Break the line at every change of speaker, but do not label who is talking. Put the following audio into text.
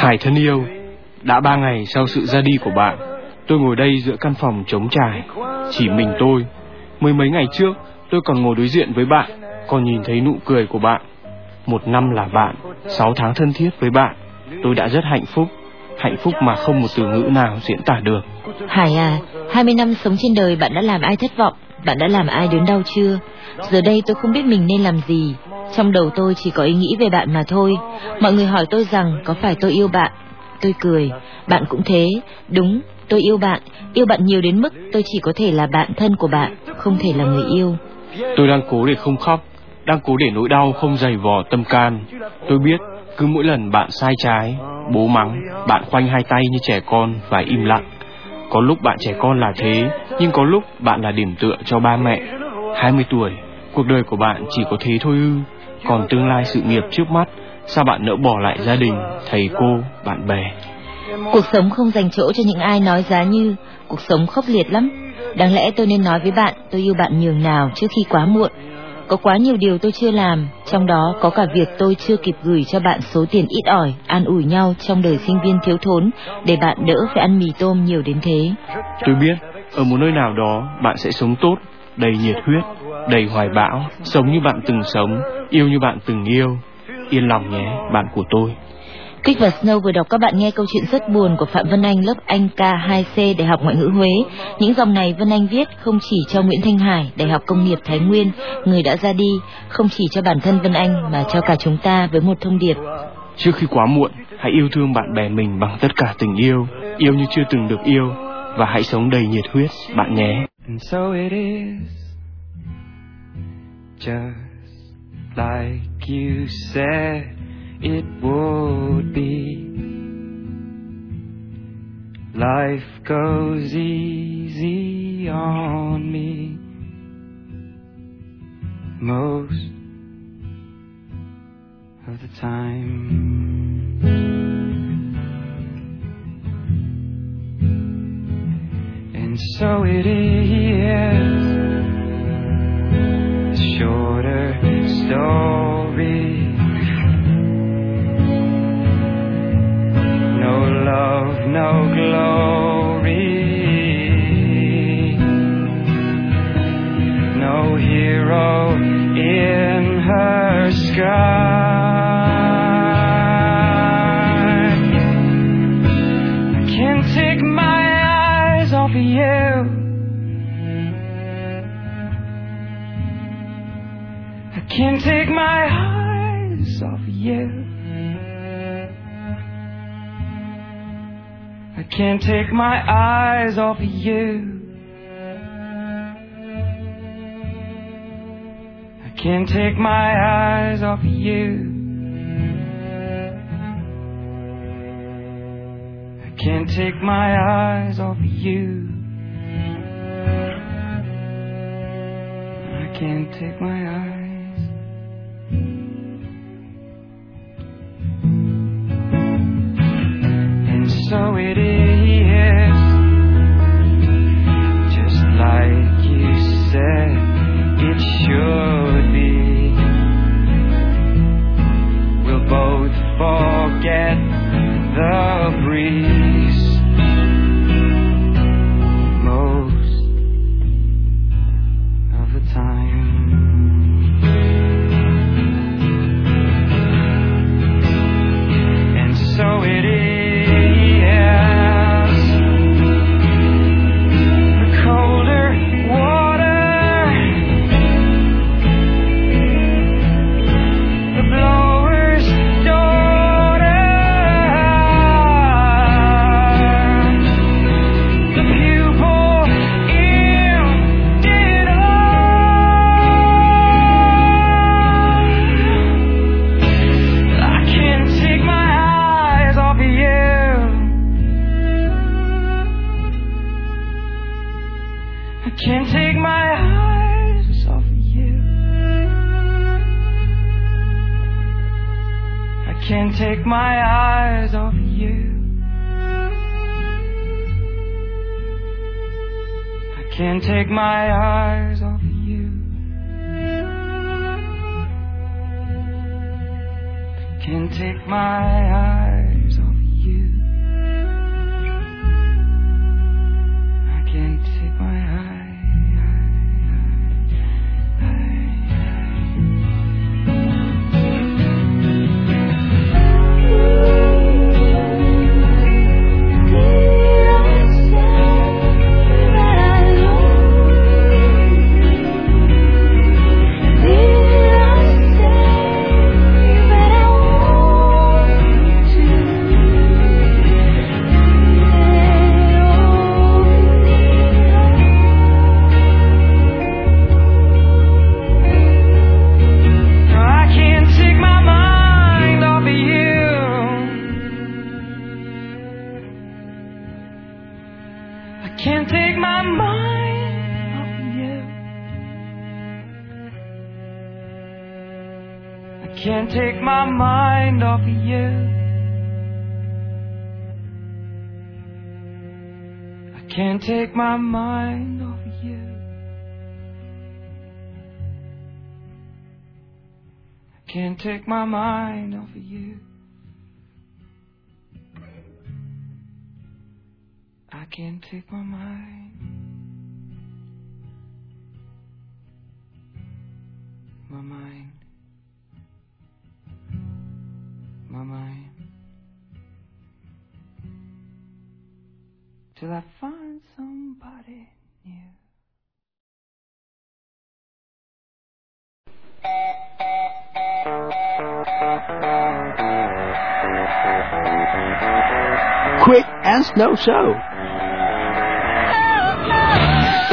Hải thân yêu, đã 3 ngày sau sự ra đi của bạn, tôi ngồi đây giữa căn phòng trống trải, chỉ mình tôi. Mười mấy ngày trước, tôi còn ngồi đối diện với bạn, còn nhìn thấy nụ cười của bạn. 1 năm là bạn, 6 tháng thân thiết với bạn, tôi đã rất hạnh phúc mà không một từ ngữ nào diễn tả được.
Hải à, 20 năm sống trên đời bạn đã làm ai thất vọng, bạn đã làm ai đớn đau chưa? Giờ đây tôi không biết mình nên làm gì. Trong đầu tôi chỉ có ý nghĩ về bạn mà thôi. Mọi người hỏi tôi rằng có phải tôi yêu bạn. Tôi cười, bạn cũng thế. Đúng, tôi yêu bạn nhiều đến mức tôi chỉ có thể là bạn thân của bạn, không thể là người yêu.
Tôi đang cố để không khóc, đang cố để nỗi đau không dày vò tâm can. Tôi biết, cứ mỗi lần bạn sai trái, bố mắng, bạn khoanh hai tay như trẻ con và im lặng. Có lúc bạn trẻ con là thế, nhưng có lúc bạn là điểm tựa cho ba mẹ. 20 tuổi, cuộc đời của bạn chỉ có thế thôi ư? Còn tương lai sự nghiệp trước mắt, sao bạn nỡ bỏ lại gia đình, thầy cô, bạn bè?
Cuộc sống không dành chỗ cho những ai nói giá như. Cuộc sống khốc liệt lắm. Đáng lẽ tôi nên nói với bạn tôi yêu bạn nhường nào trước khi quá muộn. Có quá nhiều điều tôi chưa làm, trong đó có cả việc tôi chưa kịp gửi cho bạn số tiền ít ỏi, an ủi nhau trong đời sinh viên thiếu thốn, để bạn đỡ phải ăn mì tôm nhiều đến thế.
Tôi biết, ở một nơi nào đó, bạn sẽ sống tốt, đầy nhiệt huyết, đầy hoài bão, sống như bạn từng sống, yêu như bạn từng yêu. Yên lòng nhé, bạn của tôi.
Kích và Snow vừa đọc các bạn nghe câu chuyện rất buồn của Phạm Vân Anh, lớp Anh K2C, Đại học Ngoại ngữ Huế. Những dòng này Vân Anh viết không chỉ cho Nguyễn Thanh Hải, Đại học Công nghiệp Thái Nguyên, người đã ra đi, không chỉ cho bản thân Vân Anh mà cho cả chúng ta với một thông điệp.
Trước khi quá muộn, hãy yêu thương bạn bè mình bằng tất cả tình yêu, yêu như chưa từng được yêu, và hãy sống đầy nhiệt huyết, bạn nhé.
And so it is, just like you said it would be. Life goes easy on me most of the time. And so it is, a shorter story. No love, no glory, no hero in her sky. I can't take my eyes off of you. I can't take my eyes off of you. I can't take my eyes off of you. I can't take my eyes off of you. I can't take my eyes off of you. I can't take my eyes. So it is, just like you said it should be. We'll both forget the breeze most of the time. And so it is. Can't take my eyes off of you. I can't take my eyes off of you. I can't take my eyes off of you. Can't take my eyes off of you. can't take my mind off of you. I can't take my mind off of you. I can't take my mind off of you. I can't take my mind off of you. I can't take my mind. My mind. My mind. Till I find somebody new.
Quick and Snow Show.